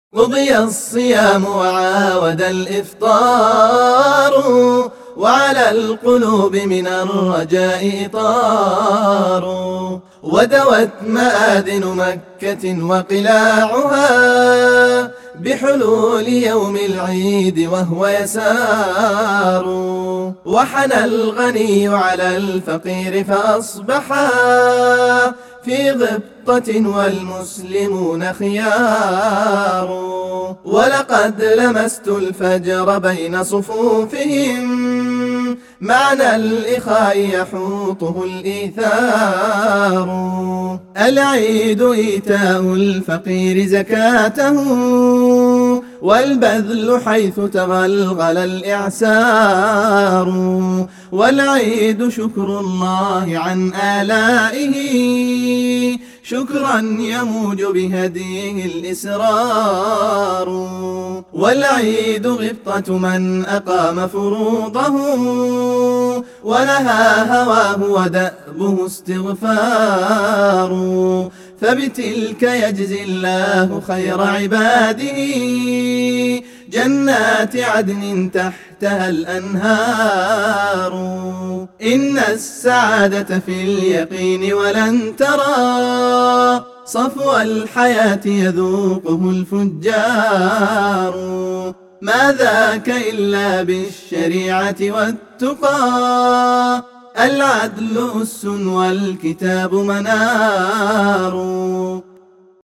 قضي الصيام وعاود الإفطار، وعلى القلوب من الرجاء إطار، ودوت مآذن مكة وقلاعها بحلول يوم العيد وهو يسار، وحنى الغني على الفقير فأصبحا في غبطة والمسلمون خيار، ولقد لمست الفجر بين صفوفهم معنى الإخاء يحوطه الإيثار، العيد إيتاء الفقير زكاته والبذل حيث تغلغل الإعسار، والعيد شكر الله عن آلائه شكرا يموج بهديه الإسرار، والعيد غبطة من أقام فروضه ونهى هواه ودأبه استغفار، فبتلك يجزي الله خير عباده جنات عدن تحتها الأنهار، إن السعادة في اليقين ولن ترى صفو الحياة يذوقه الفجار، ما ذاك إلا بالشريعة والتقى العدل أس والكتاب منار.